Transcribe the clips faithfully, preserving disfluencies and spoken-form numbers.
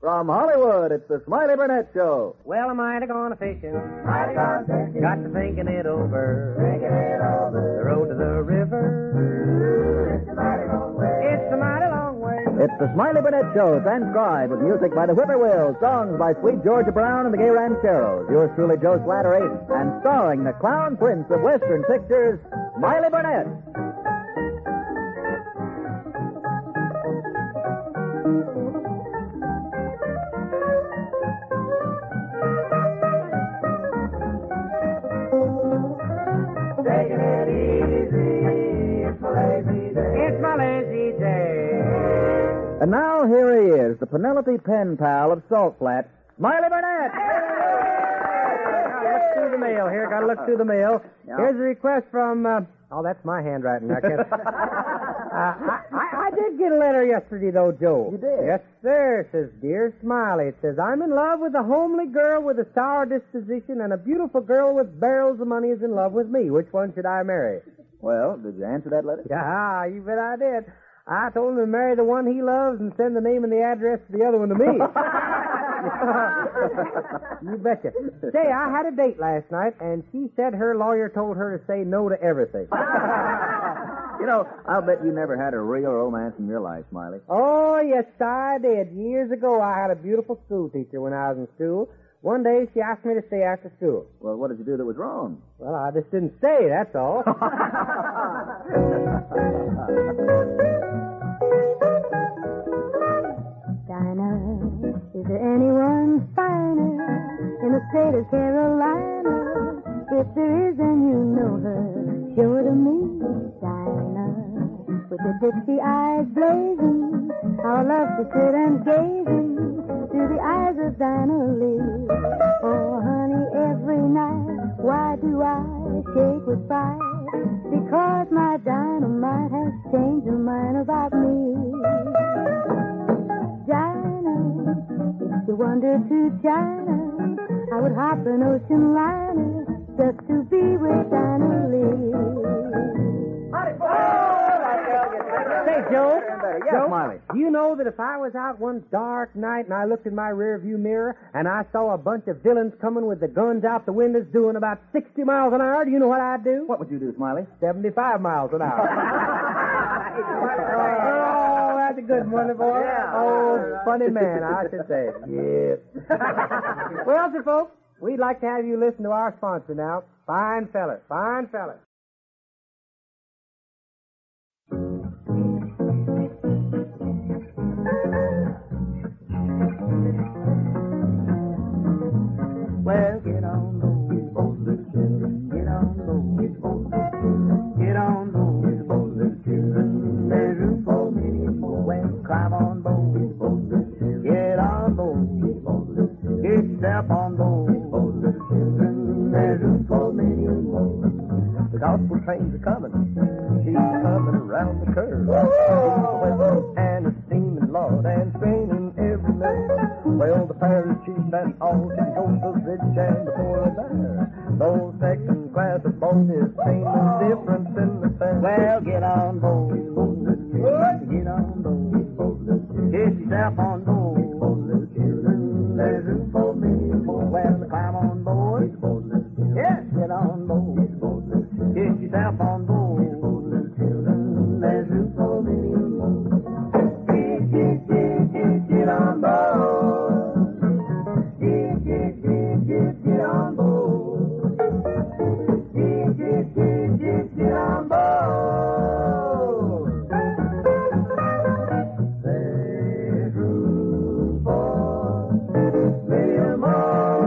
From Hollywood, it's the Smiley Burnett Show. Well, am I to go on a fishing? Mighty gone fishing. Got to thinking it over. Thinking it over. The road to the river. It's a mighty long way. It's a mighty long way. It's the Smiley Burnett Show, transcribed with music by the Whippoorwills, songs by Sweet Georgia Brown and the Gay Rancheros. Yours truly, Joe Slattery, and starring the clown prince of Western pictures, Smiley Burnett. Taking it easy. It's my lazy day. It's my lazy day. And now here he is, the Penelope pen pal of Salt Flat, Smiley Burnett. Gotta look through the mail here. Gotta look through the mail. Yeah. Here's a request from. Uh, oh, that's my handwriting. I can't. uh, I, I, I did get a letter yesterday, though, Joe. You did? Yes, sir. It says, "Dear Smiley," it says, "I'm in love with a homely girl with a sour disposition, and a beautiful girl with barrels of money is in love with me. Which one should I marry?" Well, did you answer that letter? Yeah, you bet I did. I told him to marry the one he loves and send the name and the address to the other one to me. You betcha. Say, I had a date last night, and she said her lawyer told her to say no to everything. You know, I'll bet you never had a real romance in your life, Smiley. Oh, yes, I did. Years ago, I had a beautiful school teacher when I was in school. One day, she asked me to stay after school. Well, what did you do that was wrong? Well, I just didn't stay, that's all. Dinah, is there anyone finer in the state of Carolina? If there is, then you know her. Show her to me, Dinah, with the Dixie eyes blazing. How I love to sit and gazing to the eyes of Dinah Lee. Oh, honey, every night, why do I shake with pride? Because my dynamite has changed her mind about me. Dinah, if you wander to China, I would hop an ocean liner just to be with Dinah Lee. Say, Joe. Yes, Joe, Smiley. do you know that if I was out one dark night and I looked in my rearview mirror and I saw a bunch of villains coming with the guns out the windows doing about sixty miles an hour, do you know what I'd do? What would you do, Smiley? seventy-five miles an hour. Oh, that's a good one, boy. Yeah. Oh, funny man, I should say. Yeah. Well, sir, folks, we'd like to have you listen to our sponsor now. Fine feller, fine feller. Well, get on those boats, little children. Get on those boats. Get on those boats, little children. There's room for many more. Well, climb on those boats, little children. Get on those boats, little children. Get yourself on those boats, little children. There's room for many more. The gospel trains are coming. She's coming around the curve. And a steaming Lord and straining every nerve. Well, the parish chief and all can go the rich and the poor are there. Those second class of boats is same the difference in the fare. Well, get on board, get on board, get yourself on board, there's room for many more. Well, climb on board, yes, get on board, get yourself on board, there's room for many more. Get, get, get, get, get on board. Get, get, get, get, get on board. Get, get, get, get, get on board. There's room for many more.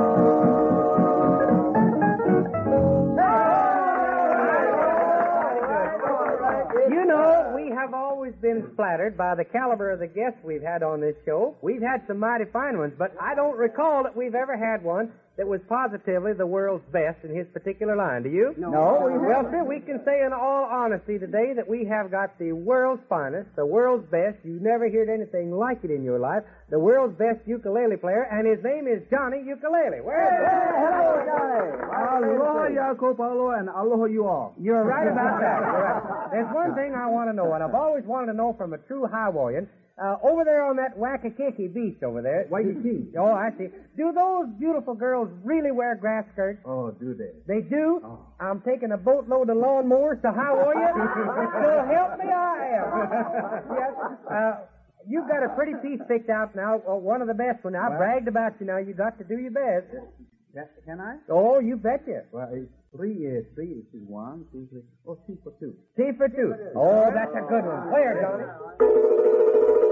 You know, we have always been flattered by the caliber of the guests we've had on this show. We've had some mighty fine ones, but I don't recall that we've ever had one that was positively the world's best in his particular line. Do you? No. No, we Well, haven't. sir, we can say in all honesty today that we have got the world's finest, the world's best. You never heard anything like it in your life. The world's best ukulele player, and his name is Johnny Ukulele. Where is he? Hello, Johnny. Aloha, Yaakov Alo, and aloha you all. You're right about that. You're right. There's one thing I want to know, and I've always wanted to know from a true Hawaiian. Uh, over there on that Waikiki beach over there. Waikiki? Oh, I see. Do those beautiful girls really wear grass skirts? Oh, do they? They do? Oh. I'm taking a boatload of lawnmowers to Hawaii. So help me I am. Yes. Uh, you've got a pretty piece picked out now, uh, one of the best ones. I Well- bragged about you now. You got to do your best. Can, can I? Oh, you betcha. Well, it's three is three. It's one, two, three. Oh, two for two. T for two. Oh, that's a good one. Clear, Johnny.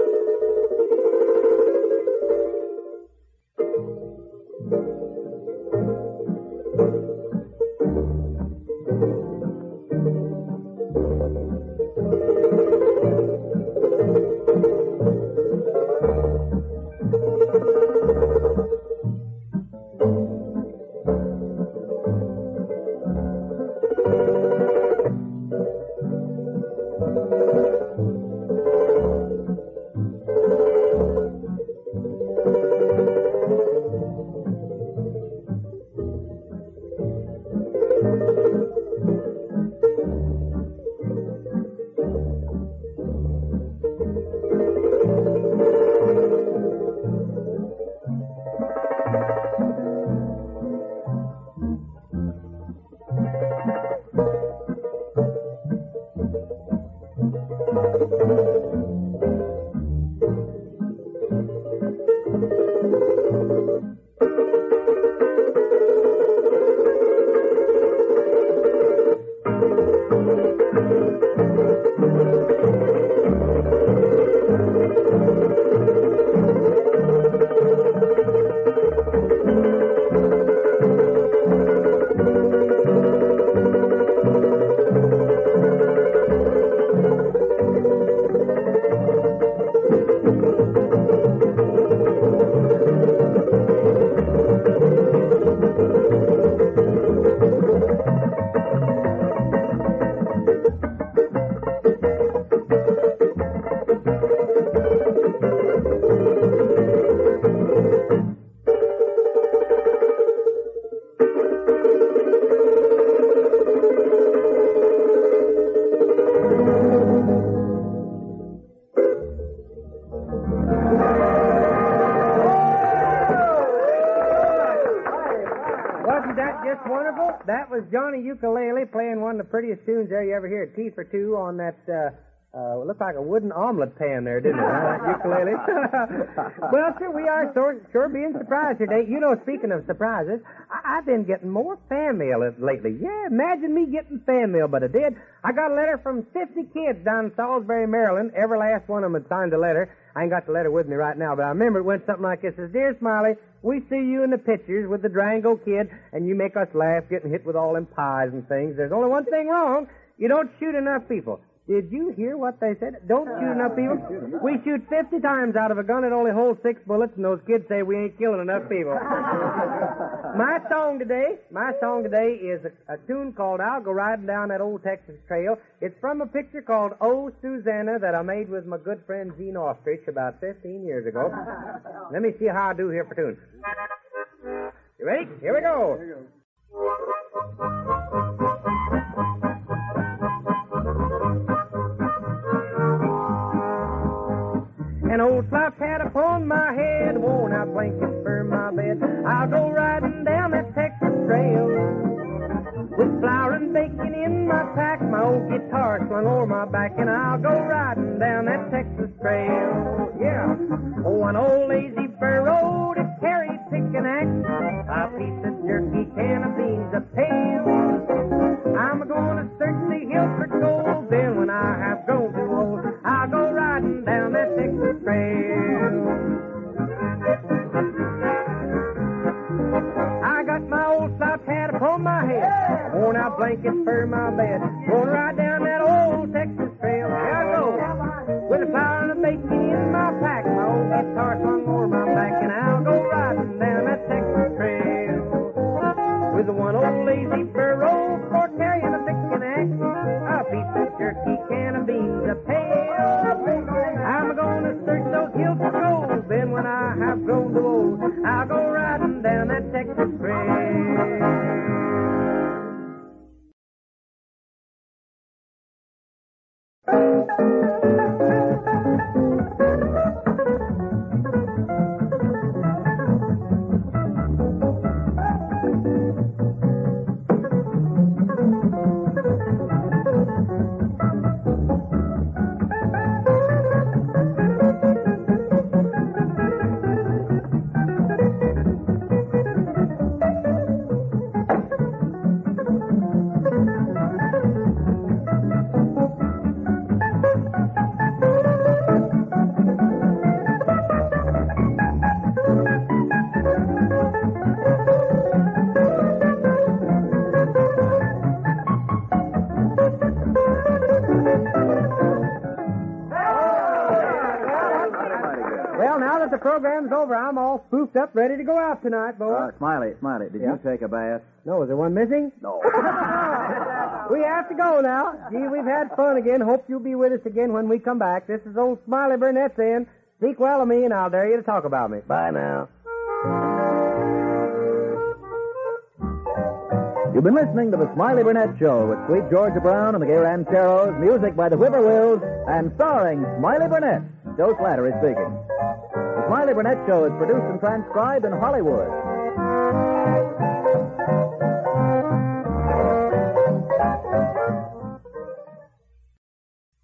Wasn't that just wonderful? That was Johnny Ukulele playing one of the prettiest tunes there you ever heard. T for two on that, uh, uh, looked like a wooden omelet pan there, didn't it? That ukulele. Well, sir, we are sure, sure being surprised today. You know, speaking of surprises, I- I've been getting more fan mail lately. Yeah, imagine me getting fan mail, but I did. I got a letter from fifty kids down in Salisbury, Maryland. Every last one of them had signed the letter. I ain't got the letter with me right now, but I remember it went something like this. It says, Dear Smiley, we see you in the pictures with the Durango kid, and you make us laugh getting hit with all them pies and things. There's only one thing wrong. You don't shoot enough people. Did you hear what they said? Don't shoot enough people. We shoot fifty times out of a gun. It only holds six bullets, and those kids say we ain't killing enough people. My song today, my song today is a, a tune called I'll Go Riding Down That Old Texas Trail. It's from a picture called Oh, Susanna that I made with my good friend Gene Ostrich about fifteen years ago. Let me see how I do here for tune. You ready? Here we go. An old slouch hat upon my head, worn out blanket for my bed. I'll go riding down that Texas trail with flour and bacon in my pack, my old guitar slung over my back, and I'll go riding down that Texas trail. Yeah. Oh, an old lazy furrow to carry pick and axe, a piece of jerky, can of beans, a pail. I'm gonna search the hills for gold, then when I have grown too old, I'll go riding down that Texas trail. I got my old slouch hat upon my head, worn out blanket for my bed, gonna ride down that old Texas trail. Here I go, with a flour and a bacon in my pack, my old guitar slung over my back, and I'll go riding down that Texas trail. I have grown too old. I'll go riding down that Texas trail. The program's over. I'm all spoofed up, ready to go out tonight, boy. Uh, Smiley, Smiley, did Yeah? you take a bath? No, is there one missing? No. We have to go now. Gee, we've had fun again. Hope you'll be with us again when we come back. This is old Smiley Burnett saying, speak well of me and I'll dare you to talk about me. Bye now. You've been listening to the Smiley Burnett Show with Sweet Georgia Brown and the Gay Rancheros, music by the Whippoorwills, and starring Smiley Burnett. Joe Slattery speaking. The Smiley Burnett Show is produced and transcribed in Hollywood.